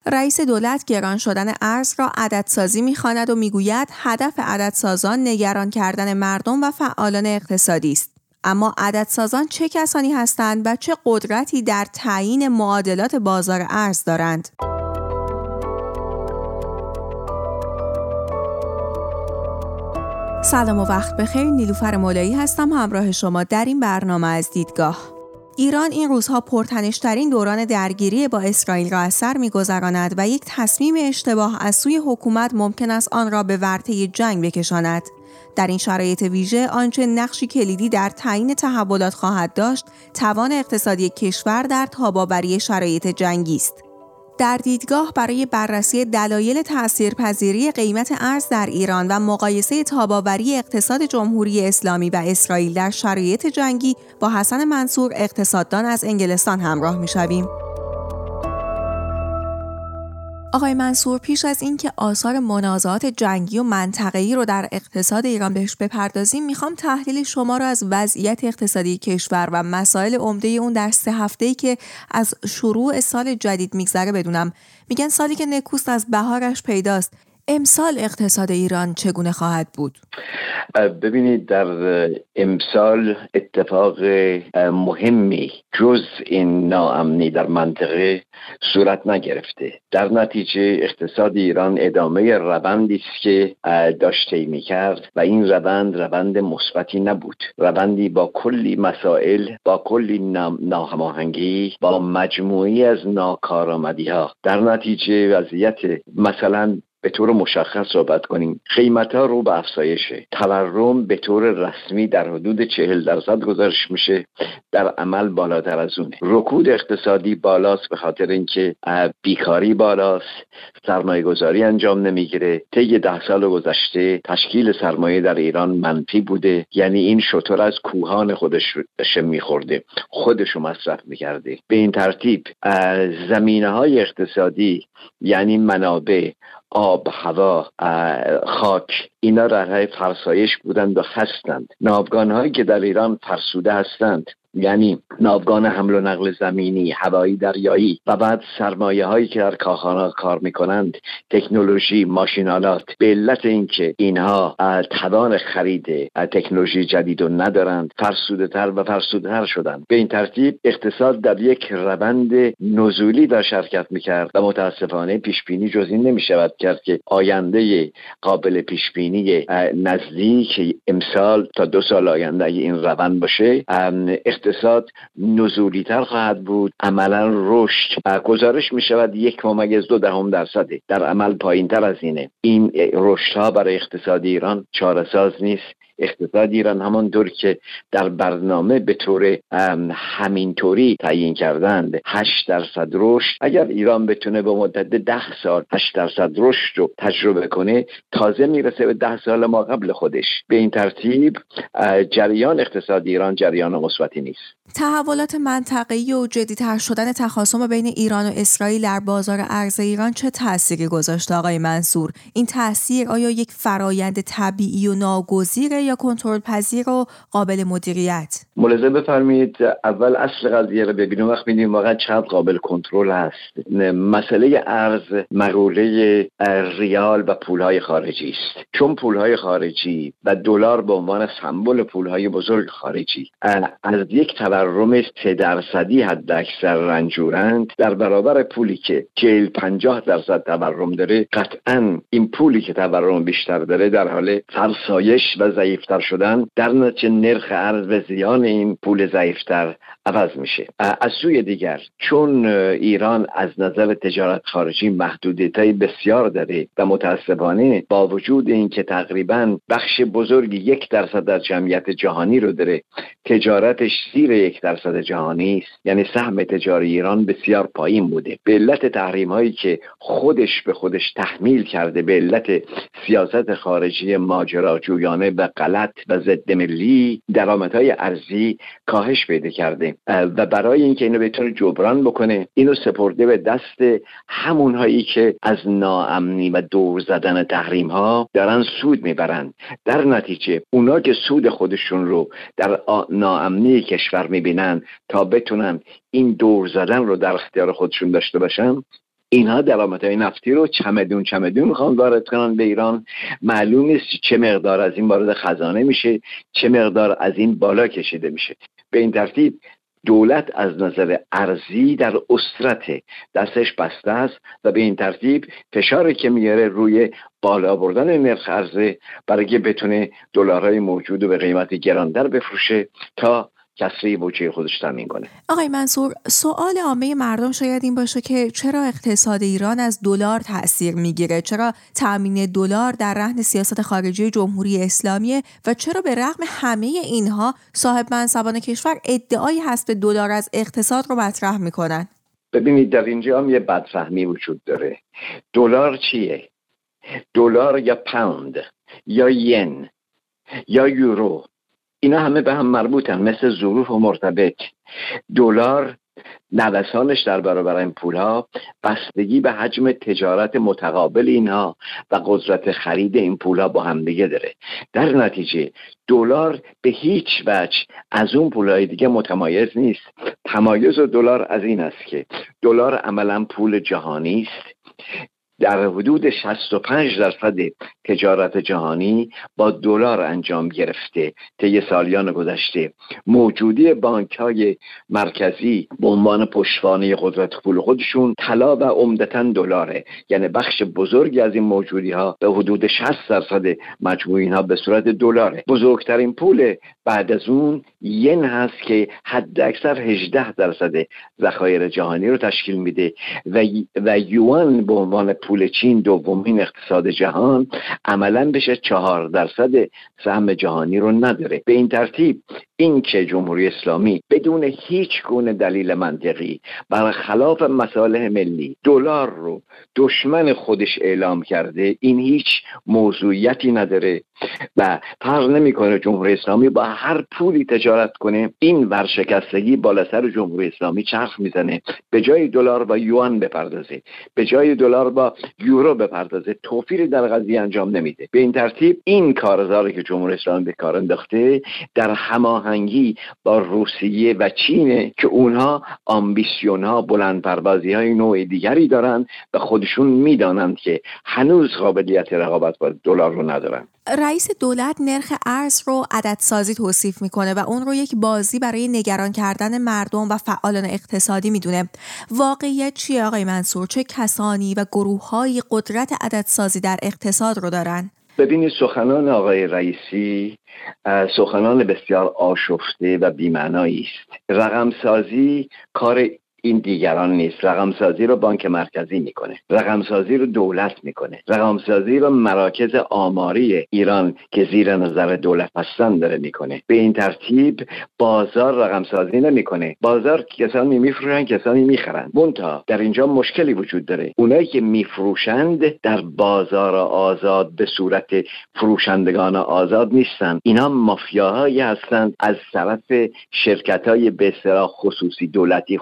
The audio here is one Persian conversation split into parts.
رئیس دولت گران شدن ارز را عددسازی می‌خواند و می‌گوید هدف عددسازان نگران کردن مردم و فعالان اقتصادی است. اما عددسازان چه کسانی هستند و چه قدرتی در تعیین معادلات بازار ارز دارند؟ سلام و وقت بخیر. نیلوفر مولایی هستم همراه شما در این برنامه از دیدگاه. ایران این روزها پرتنش‌ترین دوران درگیری با اسرائیل را از سر می‌گذراند و یک تصمیم اشتباه از سوی حکومت ممکن است آن را به ورطه جنگ بکشاند. در این شرایط ویژه آنچه نقشی کلیدی در تعیین تحولات خواهد داشت، توان اقتصادی کشور در تاب‌آوری شرایط جنگی است. در دیدگاه برای بررسی دلایل تأثیرپذیری قیمت ارز در ایران و مقایسه تاب‌آوری اقتصاد جمهوری اسلامی و اسرائیل در شرایط جنگی با حسن منصور اقتصاددان از انگلستان همراه می‌شویم. آقای منصور، پیش از اینکه آثار منازعات جنگی و منطقه‌ای رو در اقتصاد ایران بهش بپردازیم، میخوام تحلیل شما رو از وضعیت اقتصادی کشور و مسائل عمده اون در 3 هفته‌ای که از شروع سال جدید میگذره بدونم. میگن سالی که نکوست از بهارش پیداست. امسال اقتصاد ایران چگونه خواهد بود؟ ببینید، در امسال اتفاق مهمی جز این ناامنی در منطقه صورت نگرفته. در نتیجه اقتصاد ایران ادامه روندی است که داشته می‌کرد و این روند مثبتی نبود. روندی با کلی مسائل، با کلی ناهماهنگی، با مجموعی از ناکارآمدی‌ها. در نتیجه وضعیت مثلا به طور مشخص صحبت کنیم، قیمت‌ها رو به افزایشه. تورم به طور رسمی در حدود 40% گزارش میشه، در عمل بالاتر از اونه. رکود اقتصادی بالاست به خاطر اینکه بیکاری بالاست، سرمایه گذاری انجام نمیگیره. طی 10 سال گذشته تشکیل سرمایه در ایران منفی بوده، یعنی این شتر از کوهان خودش میخورده، خودشو مصرف میکرده. به این ترتیب زمینه‌های اقتصادی یعنی منابع، آب، هوا، خاک، اینا در حال فرسایش بودند و هستند. ناوگان‌هایی که در ایران فرسوده هستند، یعنی ناوگان حمل و نقل زمینی، هوایی، دریایی، و بعد سرمایه‌هایی که در کارخانه‌ها کار می‌کنند، تکنولوژی، ماشین‌آلات، به علت اینکه اینها توان خرید تکنولوژی جدید رو ندارند، فرسوده‌تر شدند. به این ترتیب اقتصاد در یک روند نزولی در شرکت می‌کرد و متاسفانه پیش‌بینی جز این نمی‌شود کرد که آینده قابل پیش‌بینی نزدیک امسال تا 2 سال آینده این روند باشه، اقتصاد نزولی تر خواهد بود. عملا رشد گزارش می شود 1.2% در عمل پایین تر از اینه. این رشد ها برای اقتصاد ایران چاره‌ساز نیست. اقتصاد ایران همانطور که در برنامه به طور همینطوری تعیین کردند 8% رشد، اگر ایران بتونه به مدت 10 سال 8% رشد رو تجربه کنه، تازه میرسه به 10 سال ما قبل خودش. به این ترتیب جریان اقتصاد ایران جریان مثبتی نیست. تحولات منطقه‌ای و جدی‌تر شدن تخاصم بین ایران و اسرائیل در بازار ارز ایران چه تأثیری گذاشته آقای منصور؟ این تأثیر آیا یک فرایند طبیعی و ناگزیره یا کنترل پذیر و قابل مدیریت؟ ملاحظه بفرمایید، اول اصل قضیه رو ببینیم، وقت می‌بینیم واقعا چقدر قابل کنترل هست. مسئله ارز مقوله ریال و پول‌های خارجی است. چون پول‌های خارجی و دلار به عنوان سمبل پول‌های بزرگ خارجی از یک تورم 3% حد اکثر رنجورند، در برابر پولی که 40-50% تورم داره، قطعاً این پولی که تورم بیشتر داره در حال فرسایش و ضعیفتر شدن، در نتیجه نرخ ارز و زیان این پول ضعیفتر عوض میشه. از سوی دیگر چون ایران از نظر تجارت خارجی محدودیت‌های بسیار داره و متاسفانه با وجود اینکه تقریباً بخش بزرگی 1% در جمعیت جهانی رو داره، تجارتش زیر 1% جهانی است، یعنی سهم تجاری ایران بسیار پایین بوده. به علت تحریم‌هایی که خودش به خودش تحمیل کرده، به علت سیاست خارجی ماجراجویانه و غلط و ضد ملی، درآمدهای ارزی کاهش پیدا کرده و برای اینکه اینو بتونه جبران بکنه، اینو سپرده به دست همونهایی که از ناامنی و دور زدن تحریم‌ها دارن سود میبرن. در نتیجه اونا که سود خودشون رو در ناامنی کشور میبینن، تا بتونن این دور زدن رو در اختیار خودشون داشته باشن، اینها درآمدهای نفتی رو چمدون میخوان وارد کنن به ایران. معلوم نیست چه مقدار از این وارد خزانه میشه، چه مقدار از این بالا کشیده میشه. به این ترتیب دولت از نظر ارزی در اسرت دستش بسته است و به این ترتیب فشاری که میاره روی بالا بردن نرخ ارز برای که بتونه دلارهای موجود رو به قیمت گرانتر بفروشه تا کسری بودجه خودش تامین کنه. آقای منصور، سوال عامه مردم شاید این باشه که چرا اقتصاد ایران از دلار تأثیر میگیره؟ چرا تأمین دلار در رهن سیاست خارجی جمهوری اسلامیه و چرا به رغم همه اینها صاحب منصبان کشور ادعایی هست به دلار از اقتصاد رو مطرح میکنن؟ ببینید در اینجا هم یه بدفهمی وجود داره. دلار چیه؟ دلار یا پوند یا ین یا یورو، اینا همه به هم مربوطن، مثل ظروف و مرتبط. دلار نوسانش در برابر این پولها بستگی به حجم تجارت متقابل اینها و قدرت خرید این پولها با هم دیگه داره. در نتیجه دلار به هیچ وجه از اون پولهای دیگه متمایز نیست. تمایز دلار از این است که دلار عملا پول جهانی است. در حدود 65% تجارت جهانی با دلار انجام گرفته طی سالیان گذشته. موجودی بانک‌های مرکزی به عنوان پشتوانه قدرت پول خودشون طلا و عمدتاً دلاره، یعنی بخش بزرگی از این موجودی‌ها به حدود 60% مجموع اینها به صورت دلاره. بزرگترین پول بعد از اون ین هست که حد اکثر 18% ذخایر جهانی رو تشکیل میده و یوان به عنوان پول چین دومین اقتصاد جهان عملاً بشه 4% سهم جهانی رو نداره. به این ترتیب این که جمهوری اسلامی بدون هیچ گونه دلیل منطقی برخلاف مصالح ملی دلار رو دشمن خودش اعلام کرده، این هیچ موضوعیتی نداره و فرق نمیکنه جمهوری اسلامی با هر پولی تجارت کنه. این ورشکستگی بالا سر جمهوری اسلامی چرخ میزنه، به جای دلار با یوان بپردازه، به جای دلار با یورو بپردازه، توفیری در قضیه انجام نمیده. به این ترتیب این کارزاری که جمهوری اسلامی به کار انداخته در هماهنگی با روسیه و چینه که اونها آمبیسیون‌ها، بلندپروازی های نوع دیگری دارن و خودشون میدانند که هنوز قابلیت رقابت با دلار رو ندارن. رئیس دولت نرخ ارز رو عددسازی توصیف میکنه و اون رو یک بازی برای نگران کردن مردم و فعالان اقتصادی میدونه. واقعیت چیه آقای منصور؟ چه کسانی و گروه‌های قدرت عددسازی در اقتصاد رو دارن؟ ببینید سخنان آقای رئیسی سخنان بسیار آشفته و بی‌معنایی است. رقمسازی کار این دیگران نیست. رقمسازی رو بانک مرکزی میکنه، رقمسازی رو دولت میکنه، رقمسازی رو مراکز آماری ایران که زیر نظر دولت هستن داره میکنه. به این ترتیب بازار رقمسازی نمیکنه. بازار کسانی میفروشن، کسانی میخرن. منتها در اینجا مشکلی وجود داره. اونایی که میفروشند در بازار آزاد به صورت فروشندگان آزاد نیستن. اینا مافیاهایی هستند از طرف شرکت‌های به اصطلاح خصوصی دولتی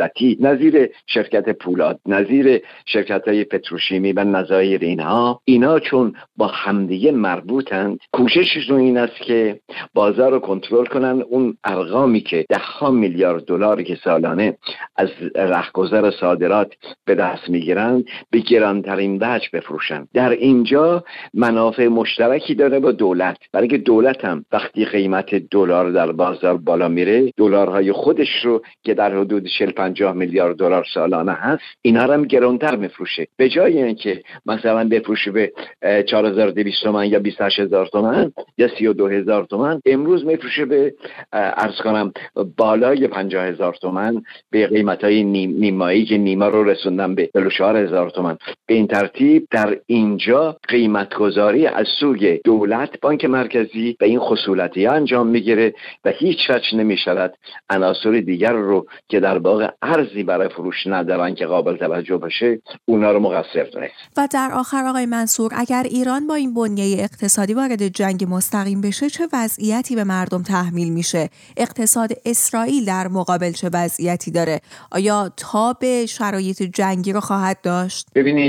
نظیر شرکت پولاد، نظیر شرکت‌های پتروشیمی و نظایر اینا چون با همدیگه مربوطند، کوشششون این است که بازار رو کنترل کنن. اون ارقامی که 10 میلیارد دلاری که سالانه از رهگذر صادرات به دست میگیرن به گرانترین وجه بفروشن. در اینجا منافع مشترکی داره با دولت، برای که دولت هم وقتی قیمت دلار در بازار بالا میره، دلارهای خودش رو که در حدود 40-50 میلیارد دلار سالانه هست، اینا رو هم گرانتر میفروشه. به جای اینکه مثلا بفروشه به 4200 تومان یا 28000 تومان یا 32000 تومان، امروز میفروشه به عرض کنم بالای 50000 تومان به قیمتای نیمایی که نیما رو رسوندن به 44000 تومان. به این ترتیب در اینجا قیمت گذاری از سوی دولت، بانک مرکزی و این خصولتی انجام میگیره و هیچ وجه نمیشود عناصر دیگر رو که در واقع ارزی برای فروش ندارن که قابل توجه باشه اونا رو مقصر دونست. و در آخر آقای منصور، اگر ایران با این بنیه اقتصادی وارد جنگ مستقیم بشه چه وضعیتی به مردم تحمیل میشه؟ اقتصاد اسرائیل در مقابل چه وضعیتی داره؟ آیا تاب شرایط جنگی رو خواهد داشت؟ ببینید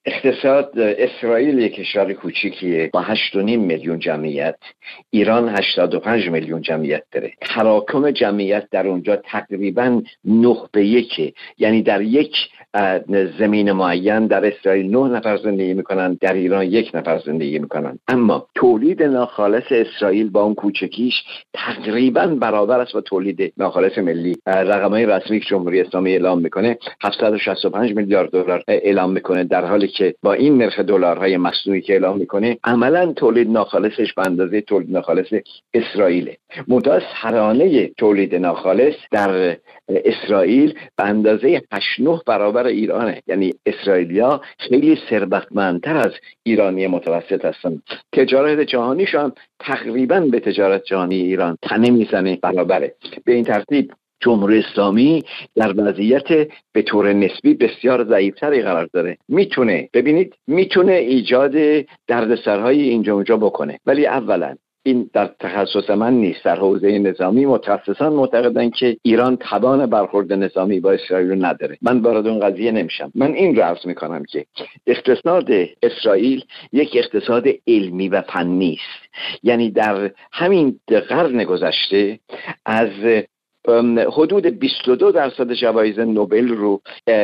اقتصاد اسرائیل یک کشور کوچیکیه با 8.5 میلیون جمعیت. ایران 85 میلیون جمعیت داره. تراکم جمعیت در اونجا تقریبا 9:1، یعنی در یک زمین معین در اسرائیل 9 نفر زندگی میکنن، در ایران 1 نفر زندگی میکنن. اما تولید ناخالص اسرائیل با اون کوچکیش تقریبا برابر است با تولید ناخالص ملی. رقم‌های رسمی که جمهوری اسلامی اعلام میکنه 765 میلیارد دلار اعلام میکنه، در حالی که با این نرخ دلارهای مصنوعی که اعلام میکنه عملا تولید ناخالصش به اندازه تولید ناخالص اسرائیله. منتها سرانه تولید ناخالص در اسرائیل به اندازه 8-9 برابر ایرانه. یعنی اسرائیلیا خیلی ثروتمندتر از ایرانی متوسط هستن. تجارت جهانیش هم تقریبا به تجارت جهانی ایران تنه میزنه، برابره. به این ترتیب جمهوری اسلامی در وضعیت به طور نسبی بسیار ضعیفتری قرار داره. میتونه ایجاد دردسرهای اینجا اونجا بکنه، ولی اولا این در تخصص من نیست. در حوزه نظامی متخصصان معتقدن که ایران توان برخورد نظامی با اسرائیل نداره. من وارد اون قضیه نمیشم. من این رو عرض میکنم که اقتصاد اسرائیل یک اقتصاد علمی و فنی است. یعنی در همین قرن گذشته از حدود 22% جوایز نوبل رو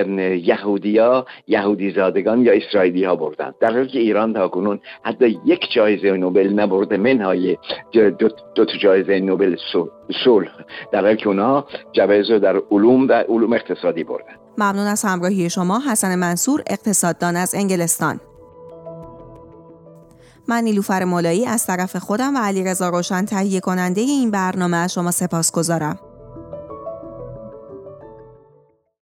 یهودی زادگان یا اسرائیلی ها بردن، در حالی که ایران تاکنون حتی یک جایزه نوبل نبرده، منهای دو جایزه نوبل صلح، در حالی که اونها جوایز رو در علوم اقتصادی بردن. ممنون از همراهی شما. حسن منصور، اقتصاددان از انگلستان. من نیلوفر مولایی از طرف خودم و علیرضا روشن تهیه کننده این برنامه از شما سپاسگزارم.